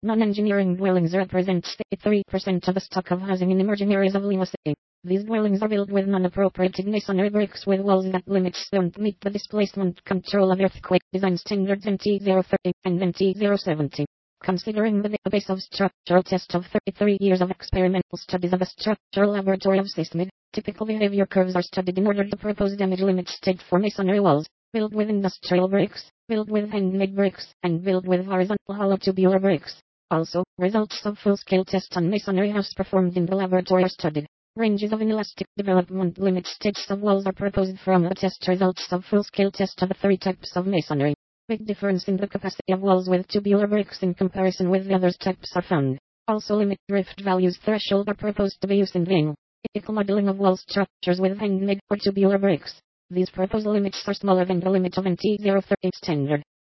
Non-engineering dwellings represent 3% of the stock of housing in emerging areas of Lima City. These dwellings are built with non-appropriated masonry bricks with walls that don't meet the displacement control of earthquake design standards NT030 and NT070. Considering the database of structural tests of 33 years of experimental studies of the structural laboratory of SysMed, typical behavior curves are studied in order to propose damage limit state for masonry walls, built with industrial bricks, built with handmade bricks, and built with horizontal hollow tubular bricks. Also, results of full-scale tests on masonry house performed in the laboratory are studied. Ranges of inelastic development limit states of walls are proposed from the test results of full-scale test of the three types of masonry. Big difference in the capacity of walls with tubular bricks in comparison with the other types are found. Also limit drift values threshold are proposed to be used in the ethical modeling of wall structures with handmade or tubular bricks. These proposed limits are smaller than the limit of NT030 standard.